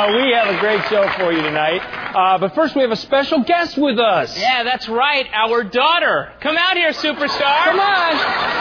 we have a great show for you tonight. But first, we have a special guest with us. Yeah, that's right. Our daughter. Come out here, superstar. Come on.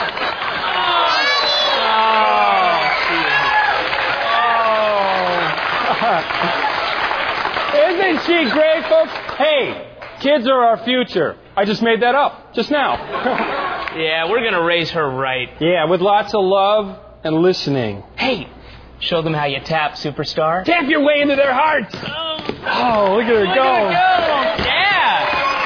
Isn't she great, folks? Hey, kids are our future. I just made that up just now. Yeah, we're going to raise her right. Yeah, with lots of love and listening. Hey, show them how you tap, superstar. Tap your way into their hearts. Oh, look at her go. Yeah.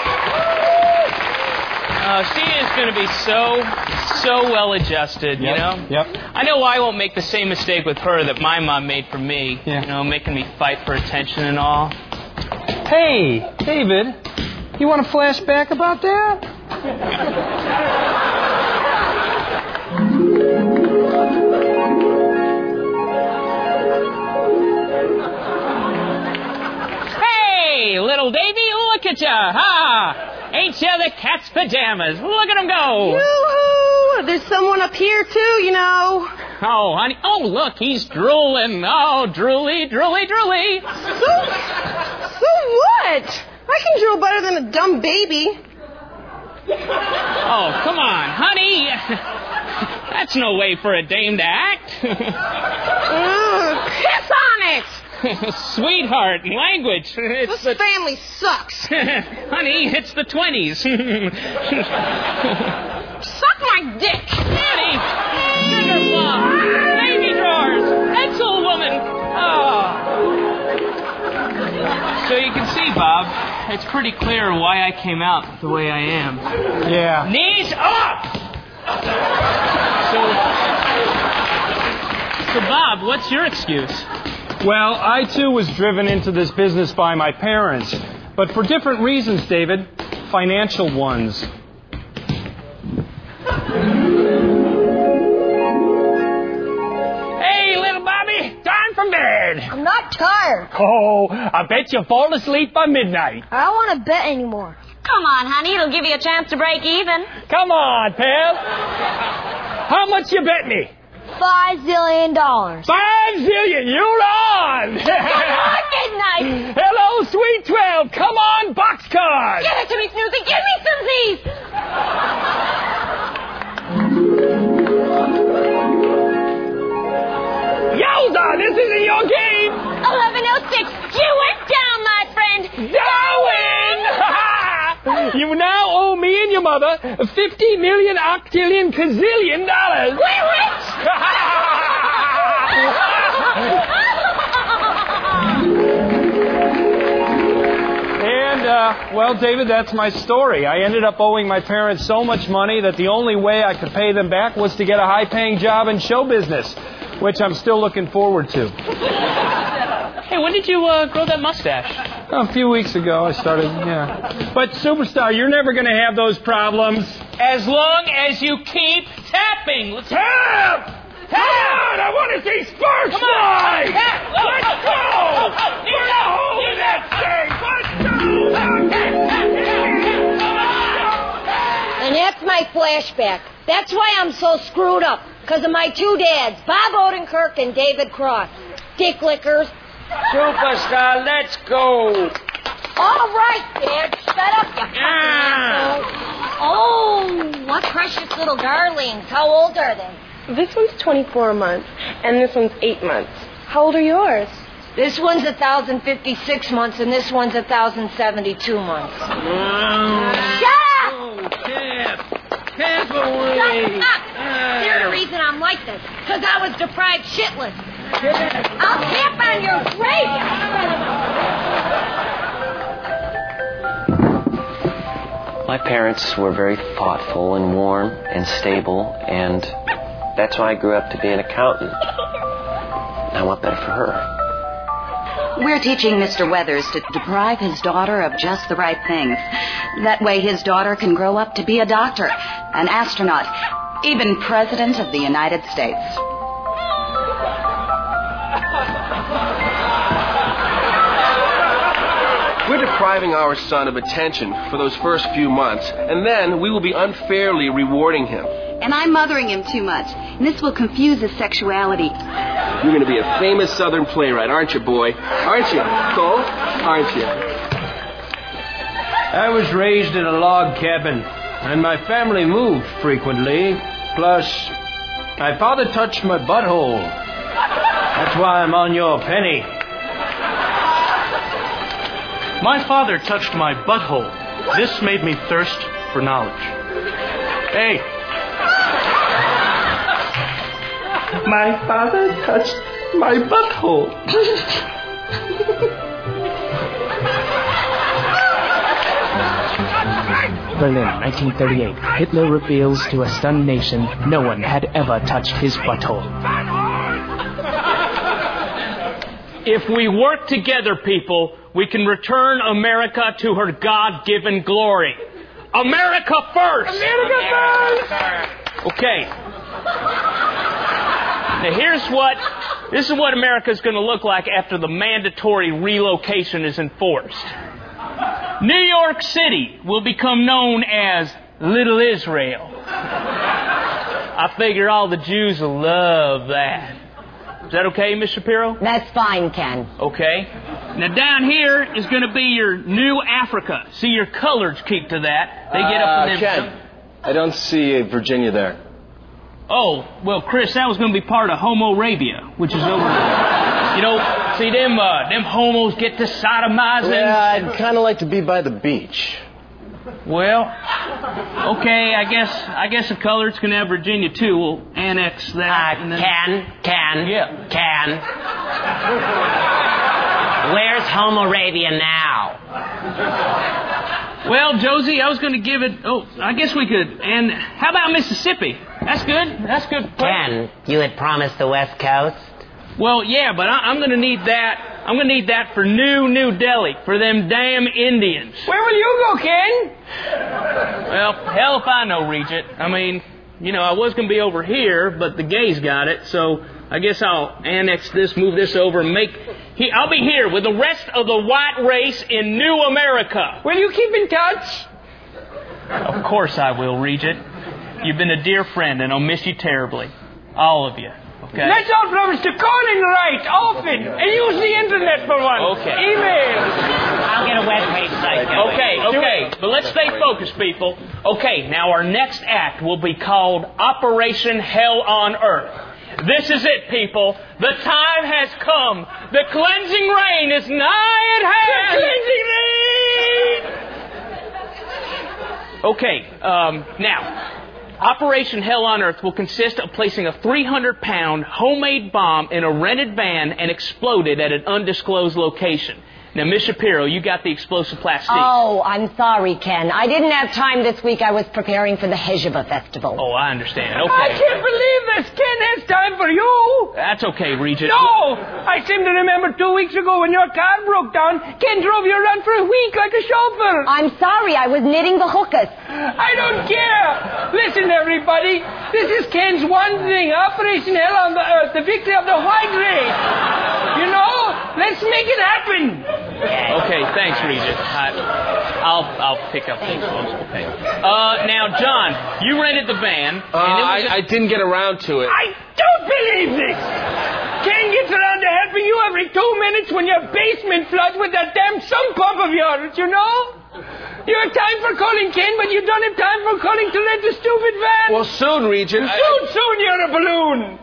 She is going to be so well adjusted, you know? Yep. I know I won't make the same mistake with her that my mom made for me. Yeah. You know, making me fight for attention and all. Hey, David, you want to flashback about that? Hey, little Davy, look at ya. Ha! Ain't ya the cat's pajamas? Look at 'em go. Yoo-hoo! There's someone up here, too, you know. Oh, honey. Oh, look, he's drooling. Oh, drooly. So what? I can drool better than a dumb baby. Oh, come on, honey. That's no way for a dame to act. Piss on it! Sweetheart, language. This family sucks. Honey, it's the 20s. Suck my dick. Honey, sugar plum, baby drawers, pencil woman. Oh. So you can see, Bob, it's pretty clear why I came out the way I am. Yeah. Knees up! So Bob, what's your excuse? Well, I, too, was driven into this business by my parents. But for different reasons, David. Financial ones. Hey, little Bobby, time for bed. I'm not tired. Oh, I bet you'll fall asleep by midnight. I don't want to bet anymore. Come on, honey. It'll give you a chance to break even. Come on, pal. How much you bet me? $5 zillion. 5 zillion, you're on! Midnight. Hello, Sweet 12, come on, boxcar! Give it to me, Snoozy. Give me some Z's. Yowza, this isn't your game! 11:06. You went down, my friend. Darwin! You now owe me and your mother 50 million octillion gazillion dollars. We're rich. Well, David, that's my story. I ended up owing my parents so much money that the only way I could pay them back was to get a high-paying job in show business, which I'm still looking forward to. Hey, when did you grow that mustache? A few weeks ago, I started, yeah. But, Superstar, you're never going to have those problems. As long as you keep tapping. Let's Tap! Come on, I want to see Sparks fly! Let's go! Put a hole in that thing! Let's go! And that's my flashback. That's why I'm so screwed up. Because of my two dads, Bob Odenkirk and David Cross. Dick lickers. Superstar, let's go! All right, Dad. Shut up, you fucking asshole. Oh, what precious little darlings. How old are they? This one's 24 months, and this one's 8 months. How old are yours? This one's 1,056 months, and this one's 1,072 months. Shut up! Tap away! Shut up! You're the reason I'm like this, because I was deprived shitless. I'll tap on your grave! My parents were very thoughtful and warm and stable, and that's why I grew up to be an accountant. And I want better for her. We're teaching Mr. Weathers to deprive his daughter of just the right things. That way his daughter can grow up to be a doctor, an astronaut, even President of the United States. We're depriving our son of attention for those first few months, and then we will be unfairly rewarding him. and I'm mothering him too much. And this will confuse his sexuality. You're going to be a famous Southern playwright, aren't you, boy? Aren't you, Cole? Aren't you? I was raised in a log cabin, and my family moved frequently. Plus, my father touched my butthole. That's why I'm on your penny. My father touched my butthole. This made me thirst for knowledge. Hey. My father touched my butthole. Berlin, 1938. Hitler reveals to a stunned nation no one had ever touched his butthole. If we work together, people, we can return America to her God-given glory. America first! America first! Okay. Now this is what America's going to look like after the mandatory relocation is enforced. New York City will become known as Little Israel. I figure all the Jews will love that. Is that okay, Miss Shapiro? That's fine, Ken. Okay. Now down here is going to be your new Africa. See, your colors keep to that. They get up in them. Ken, I don't see Virginia there. Oh, well, Chris, that was going to be part of Homo Arabia, which is over there. You know, see, them homos get to sodomizing. Yeah, I'd kind of like to be by the beach. Well, okay, I guess the colors can have Virginia, too. We'll annex that. And then... Ken. Where's Homo Arabia now? Well, Josie, I was going to give it... Oh, I guess we could. And how about Mississippi? That's good. That's good. Ken, you had promised the West Coast? Well, yeah, but I'm going to need that. I'm going to need that for New Delhi, for them damn Indians. Where will you go, Ken? Well, hell if I know, Regent. I mean, you know, I was going to be over here, but the gays got it, so I guess I'll annex this, move this over, and I'll be here with the rest of the white race in New America. Will you keep in touch? Of course I will, Regent. You've been a dear friend, and I'll miss you terribly. All of you. Okay. Let's all promise to call and write often and use the internet for once. Okay. Email. I'll get a webpage site going. Okay. But let's stay focused, people. Okay, now our next act will be called Operation Hell on Earth. This is it, people. The time has come. The cleansing rain is nigh at hand. The cleansing rain! Okay, now... Operation Hell on Earth will consist of placing a 300-pound homemade bomb in a rented van and explode it at an undisclosed location. Now, Miss Shapiro, you got the explosive plastique. Oh, I'm sorry, Ken. I didn't have time this week. I was preparing for the Hejeva Festival. Oh, I understand. Okay. I can't believe this. Ken has time for you. That's okay, Regent. No! I seem to remember 2 weeks ago when your car broke down, Ken drove you around for a week like a chauffeur. I'm sorry. I was knitting the hookahs. I don't care. Listen, everybody. This is Ken's one thing. Operation Hell on the Earth. The victory of the white race. You know? Let's make it happen. Okay, thanks, Regent. I'll pick up things. Okay. Now, John, you rented the van. I didn't get around to it. I don't believe this. Ken gets around to helping you every 2 minutes when your basement floods with that damn sump pump of yours, you know? You have time for calling Ken, but you don't have time for calling to rent the stupid van. Well, soon, Regent. Soon, you're a balloon.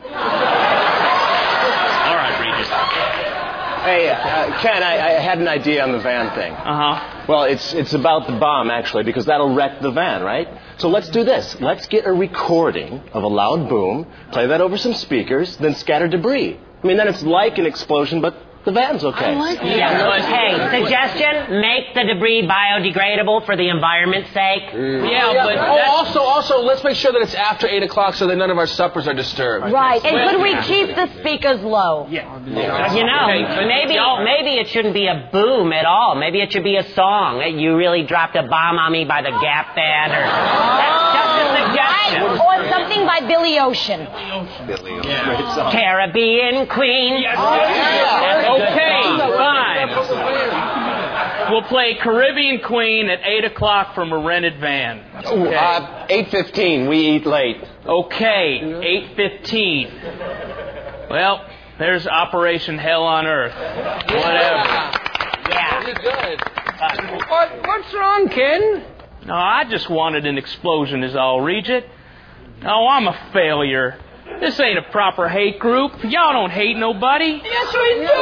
All right, Regent. Hey, Ken, I had an idea on the van thing. Uh-huh. Well, it's about the bomb, actually, because that'll wreck the van, right? So let's do this. Let's get a recording of a loud boom, play that over some speakers, then scatter debris. I mean, then it's like an explosion, but the van's okay. I like that. Yeah, but hey, suggestion, make the debris biodegradable for the environment's sake. Yeah, but... Also, let's make sure that it's after 8 o'clock so that none of our suppers are disturbed. Right, and could we keep the speakers low? Yeah. You know, maybe it shouldn't be a boom at all. Maybe it should be a song. You really dropped a bomb on me by the Gap Band, or... That's just a suggestion. Or something by Billy Ocean. Billy Ocean. Great song. Caribbean Queen. Yes. Okay, fine. We'll play Caribbean Queen at 8 o'clock from a rented van. Okay. 8:15. We eat late. Okay, 8:15. Well, there's Operation Hell on Earth. Whatever. Yeah. Good. What's wrong, Ken? No, I just wanted an explosion is all, Regent. Oh, I'm a failure. This ain't a proper hate group. Y'all don't hate nobody. Yes, we do!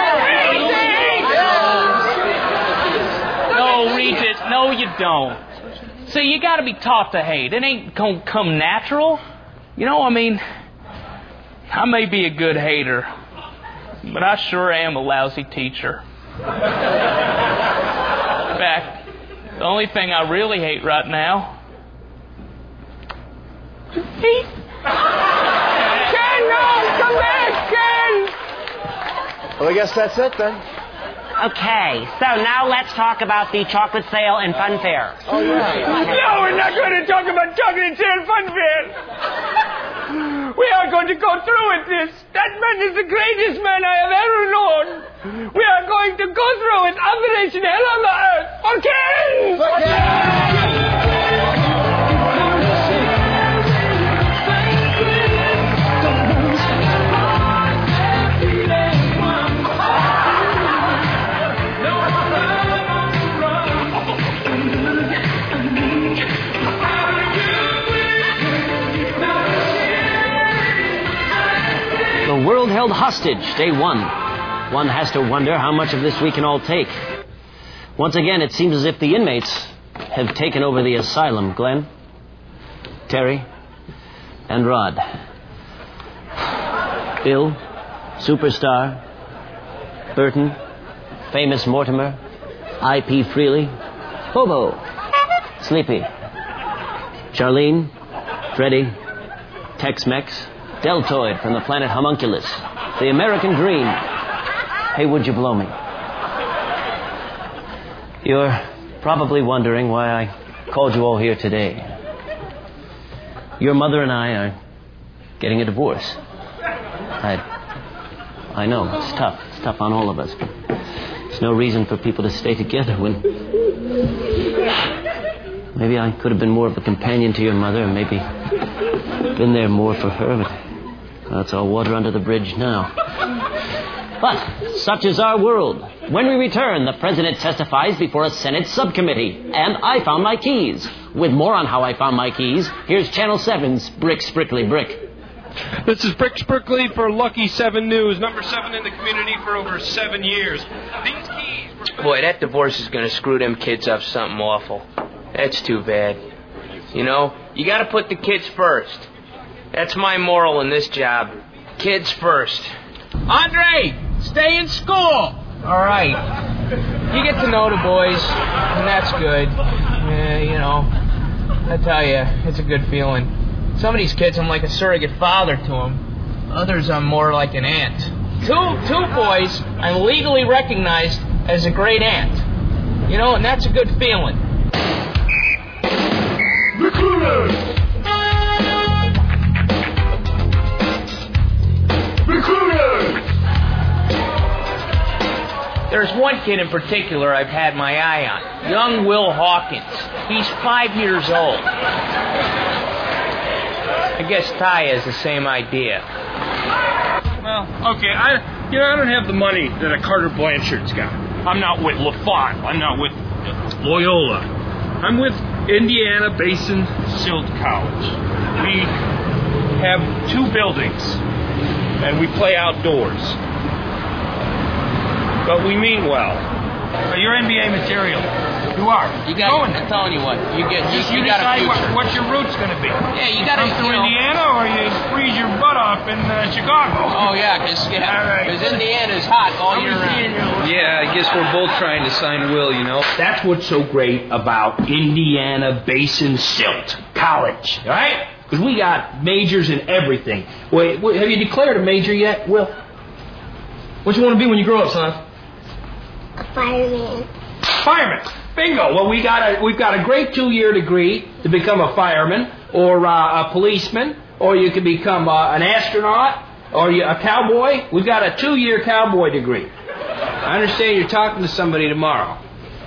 No, Regent, no you don't. See, you gotta be taught to hate. It ain't gonna come natural. You know, I mean, I may be a good hater, but I sure am a lousy teacher. In fact, the only thing I really hate right now... Hate? Ken, no! Come back, Ken! Well, I guess that's it then. Okay, so now let's talk about the chocolate sale and fun fair. Oh, yeah. No, we're not going to talk about chocolate and fun fair. We are going to go through with this. That man is the greatest man I have ever known. We are going to go through with Operation Hell on the Earth. Okay? The world held hostage, day one. One has to wonder how much of this we can all take. Once again, it seems as if the inmates have taken over the asylum. Glenn, Terry, and Rod. Bill, Superstar, Burton, Famous Mortimer, I.P. Freely, Bobo, Sleepy, Charlene, Freddie, Tex-Mex, Deltoid from the planet Homunculus, the American Dream. Hey, would you blow me? You're probably wondering why I called you all here today. Your mother and I are getting a divorce. I know, it's tough. It's tough on all of us, but there's no reason for people to stay together when... Maybe I could have been more of a companion to your mother, and maybe been there more for her, but that's all water under the bridge now. But such is our world. When we return, the president testifies before a Senate subcommittee, and I found my keys. With more on how I found my keys, here's Channel 7's Brick Sprickly Brick. This is Brick Sprickly for Lucky 7 News, number 7 in the community for over 7 years. These keys... Boy, that divorce is going to screw them kids up something awful. That's too bad. You know, you got to put the kids first. That's my moral in this job. Kids first. Andre, stay in school. All right. You get to know the boys, and that's good. You know, I tell you, it's a good feeling. Some of these kids, I'm like a surrogate father to them. Others, I'm more like an aunt. Two boys, I'm legally recognized as a great aunt. You know, and that's a good feeling. Recruiters! Recruiters! There's one kid in particular I've had my eye on. Young Will Hawkins. He's 5 years old. I guess Ty has the same idea. Well, okay, I don't have the money that a Carter Blanchard's got. I'm not with LaFont. I'm not with Loyola. I'm with Indiana Basin Silt College. We have 2 buildings, and we play outdoors. But we mean well. You're NBA material. You are. You got. I'm telling you what. You got a future. What's your roots going to be? Yeah, you got to come to Indiana, or you freeze your butt off in Chicago. Oh yeah, because Indiana's hot all year round. Yeah, I guess we're both trying to sign Will. You know. That's what's so great about Indiana Basin Silt College, all right? Because we got majors in everything. Wait, have you declared a major yet, Will? What you want to be when you grow up, son? A fireman. Fireman. Bingo. Well, we've got a great 2-year degree to become a fireman, or a policeman, or you can become an astronaut, or a cowboy. We've got a 2-year cowboy degree. I understand you're talking to somebody tomorrow.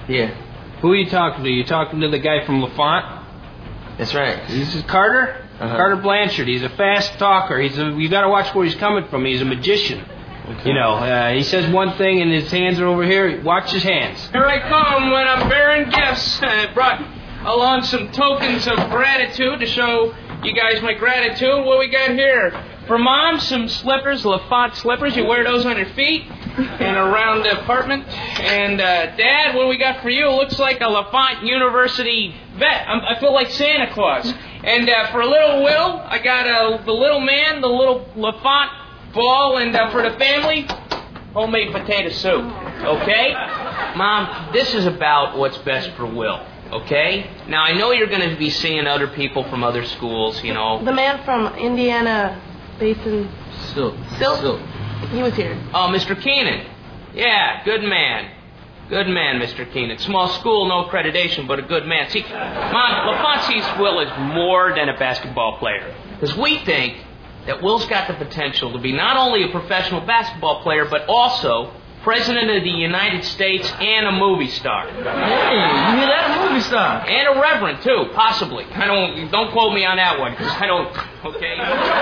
Yeah. Who are you talking to? You talking to the guy from LaFont? That's right. This is Carter? Uh-huh. Carter Blanchard. He's a fast talker. You got to watch where he's coming from. He's a magician. Okay. You know, he says one thing and his hands are over here. Watch his hands. Here I come when I'm bearing gifts. I brought along some tokens of gratitude to show you guys my gratitude. What we got here? For Mom, some slippers, LaFont slippers. You wear those on your feet and around the apartment. And Dad, what do we got for you? It looks like a LaFont University vet. I feel like Santa Claus. And for little Will, I got the little man, the little LaFont ball, and for the family, homemade potato soup. Okay? Mom, this is about what's best for Will. Okay? Now, I know you're going to be seeing other people from other schools, you know. The man from Indiana Basin. Silk. He was here. Oh, Mr. Keenan. Yeah, good man. Good man, Mr. Keenan. Small school, no accreditation, but a good man. See, Mom, LaFont sees Will as more than a basketball player. Because we think that Will's got the potential to be not only a professional basketball player, but also President of the United States and a movie star. Hey, you hear that? A movie star. And a reverend, too, possibly. Don't quote me on that one, because I don't, okay?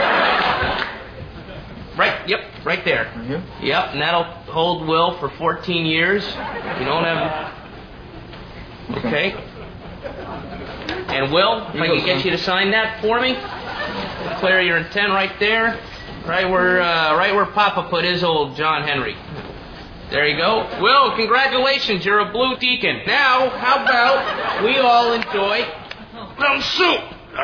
Right there. Mm-hmm. Yep, and that'll hold Will for 14 years. You don't have... Okay. And Will, if I can get you to sign that for me, declare your intent right there, right where Papa put his old John Henry. There you go. Will, congratulations, you're a blue deacon. Now, how about we all enjoy some soup?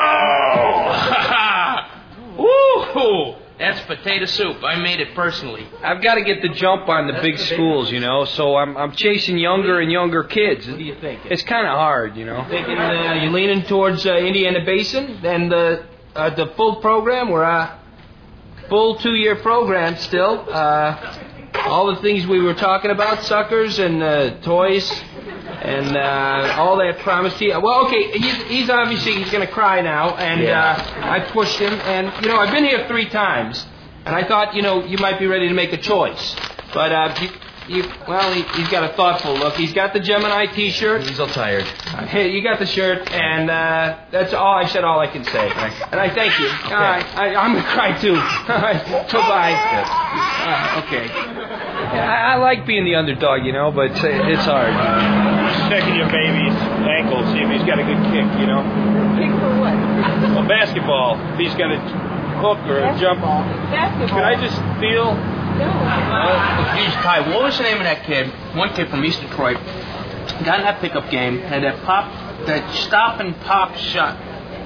Oh! Woo! That's potato soup. I made it personally. I've got to get the jump on the big schools, you know, so I'm chasing younger and younger kids. What do you think? It's kind of hard, you know. You thinking you're leaning towards Indiana Basin and the full program? We're a full 2-year program still. All the things we were talking about, suckers and toys and all that promised to you. Well, okay, he's obviously he's going to cry now, and I pushed him, and, you know, I've been here 3 times, and I thought, you know, you might be ready to make a choice. But, he's got a thoughtful look. He's got the Gemini T-shirt. He's all tired. Hey, you got the shirt, and that's all. I said all I can say. And I thank you. Okay. I'm going to cry, too. Goodbye. Okay. Yeah, I like being the underdog, you know, but it's hard. Checking your baby's ankle, see if he's got a good kick, you know. Kick for what? Well, basketball. If he's got a hook or a jump. Basketball. Can I just feel? Geez, Ty, what was the name of that kid? One kid from East Detroit. Got in that pickup game, had that stop and pop shot.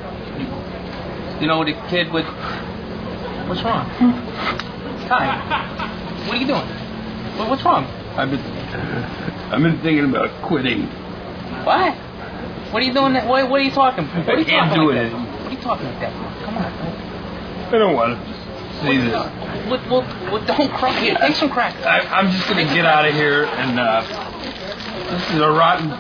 You know, the kid with... What's wrong? Ty, what are you doing? What's wrong? I've been thinking about quitting. What? What are you doing? What are you talking? What are you can't talking do like it. that? What are you talking like that? Come on. I don't want to see this. Well, don't cry. Here, take some crackers. I'm just going to get out of here, and this is a rotten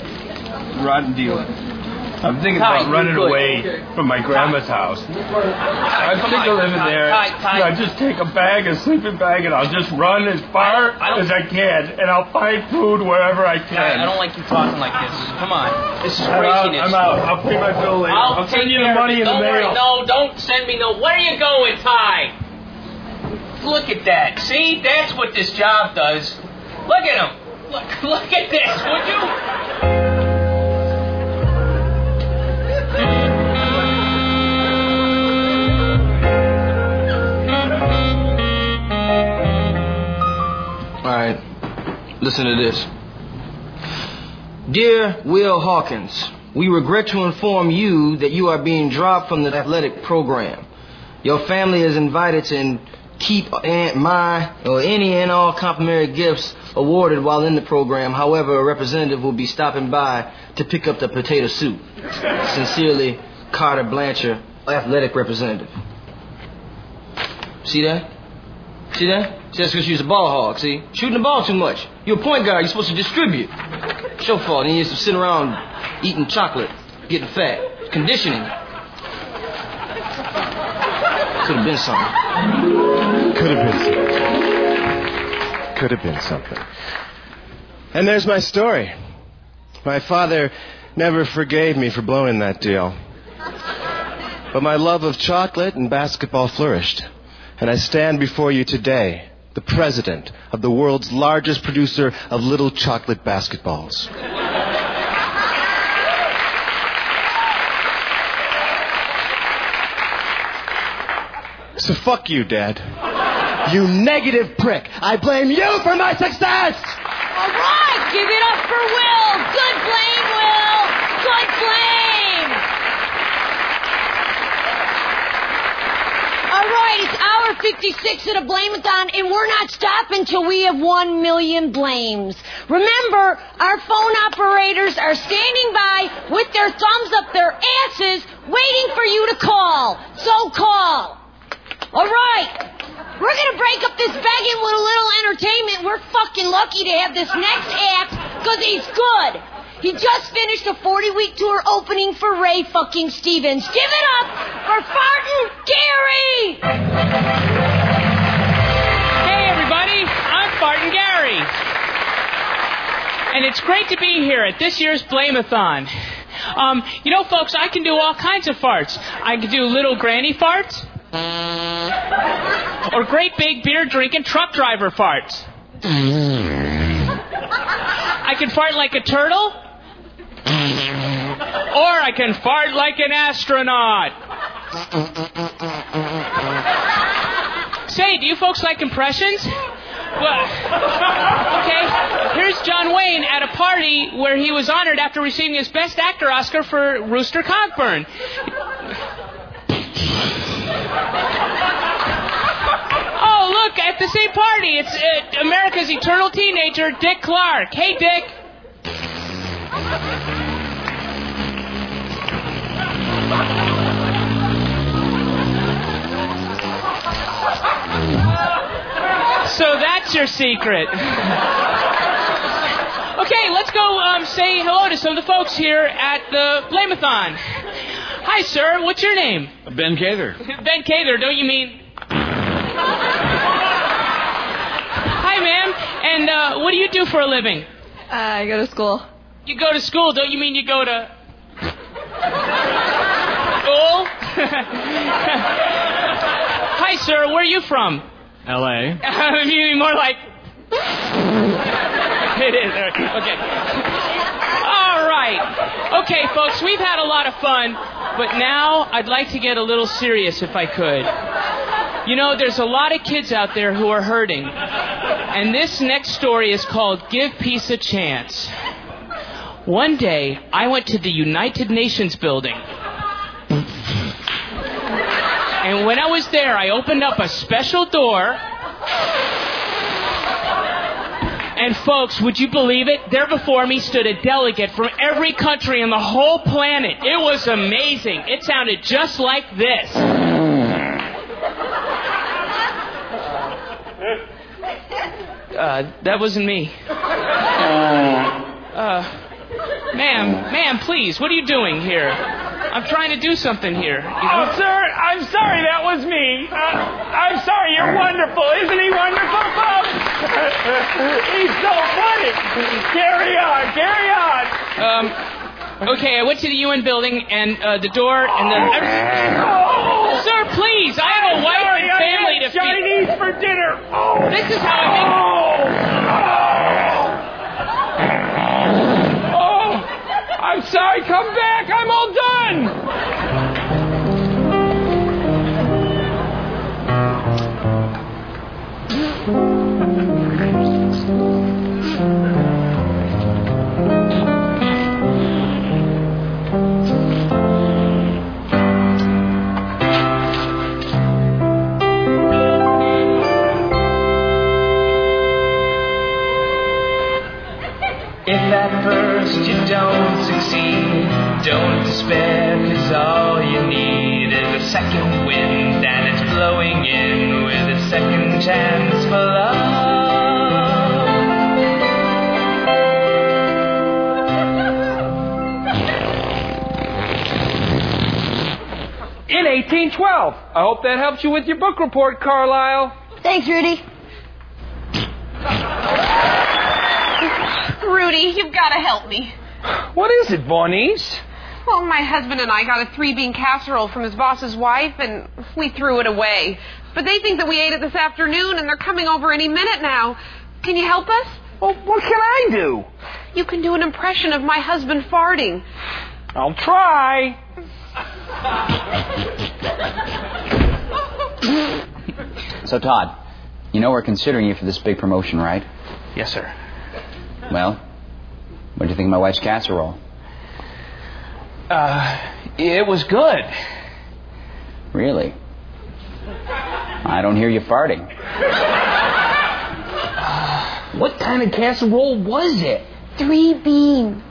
deal. I'm thinking about running away from my grandma's house. I'm sick of living there. I just take a bag, a sleeping bag, and I'll just run as far as I can, and I'll find food wherever I can. I don't like you talking like this. Come on. This is craziness. I'm out. I'll pay my bill later. I'll send you the money in the mail. No, don't send me no. Where are you going, Ty? Look at that. See? That's what this job does. Look at him. Look at this, would you? All right, listen to this. Dear Will Hawkins, we regret to inform you that you are being dropped from the athletic program. Your family is invited to keep any and all complimentary gifts awarded while in the program. However, a representative will be stopping by to pick up the potato soup. Sincerely, Carter Blanchard, athletic representative. See that? See that? See, that's because you're a ball hog, see? Shooting the ball too much. You're a point guard. You're supposed to distribute. It's your fault. And you're just sitting around eating chocolate, getting fat. Conditioning. Could have been something. Could have been something. And there's my story. My father never forgave me for blowing that deal. But my love of chocolate and basketball flourished. And I stand before you today, the president of the world's largest producer of little chocolate basketballs. So fuck you, Dad. You negative prick. I blame you for my success! All right, give it up for Will. Good blame, Will. Good blame. All right, it's hour 56 of the Blame-a-thon, and we're not stopping till we have 1 million blames. Remember, our phone operators are standing by with their thumbs up their asses, waiting for you to call. So call. All right. We're going to break up this begging with a little entertainment. We're fucking lucky to have this next act because he's good. He just finished a 40-week tour opening for Ray fucking Stevens. Give it up for Fartin' Gary! Hey, everybody. I'm Fartin' Gary. And it's great to be here at this year's Blame-a-thon. Folks, I can do all kinds of farts. I can do little granny farts. Or great big beer-drinking truck driver farts. I can fart like a turtle. Or I can fart like an astronaut. Say, do you folks like impressions? Well, okay, here's John Wayne at a party where he was honored after receiving his Best Actor Oscar for Rooster Cogburn. Oh, look, at the same party, it's America's eternal teenager, Dick Clark. Hey, Dick. So that's your secret. Okay, let's go say hello to some of the folks here at the Blame-a-thon. Hi, sir. What's your name? Ben Cather. Ben Cather, don't you mean... Hi, ma'am. And what do you do for a living? I go to school. You go to school, don't you mean you go to... School? Hi, sir. Where are you from? L.A. I mean, more like... It is. Okay. All right. Okay, folks, we've had a lot of fun, but now I'd like to get a little serious if I could. There's a lot of kids out there who are hurting, and this next story is called Give Peace a Chance. One day, I went to the United Nations building. And when I was there, I opened up a special door. And folks, would you believe it? There before me stood a delegate from every country on the whole planet. It was amazing. It sounded just like this. That wasn't me. Ma'am, please, what are you doing here? I'm trying to do something here. Oh, sir, I'm sorry, that was me. I'm sorry, you're wonderful. Isn't he wonderful, folks? He's so funny. Carry on. Okay, I went to the UN building, and the door, and the... Sir, please, I have a wife and family to feed. Chinese for dinner. Oh. This is how I make... I'm sorry, come back, I'm all done! If at first you don't succeed, don't despair, 'cause all you need is a second wind, and it's blowing in with a second chance for love. In 1812. I hope that helps you with your book report, Carlisle. Thanks, Rudy. Rudy, you've got to help me. What is it, Bonnies? Well, my husband and I got a 3-bean casserole from his boss's wife, and we threw it away. But they think that we ate it this afternoon, and they're coming over any minute now. Can you help us? Well, what can I do? You can do an impression of my husband farting. I'll try. So, Todd, you know we're considering you for this big promotion, right? Yes, sir. Well, what do you think of my wife's casserole? It was good. Really? I don't hear you farting. What kind of casserole was it? 3-bean.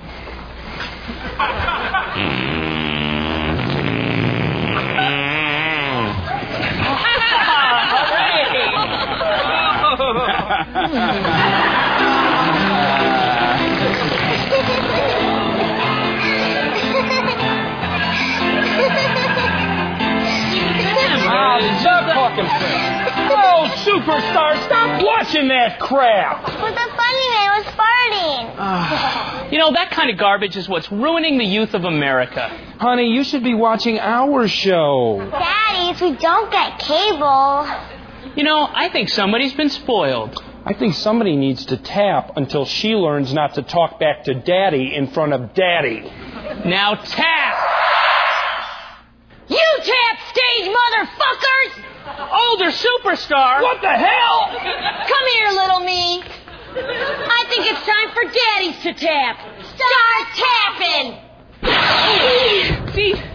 Stop talking crap. Oh, superstar, stop watching that crap. But the funny man was farting. You know, that kind of garbage is what's ruining the youth of America. Honey, you should be watching our show. Daddy, if we don't get cable... You know, I think somebody's been spoiled. I think somebody needs to tap until she learns not to talk back to Daddy in front of Daddy. Now tap! You tap stage, motherfuckers! Older superstar! What the hell? Come here, little me. I think it's time for daddies to tap. Start tapping! See?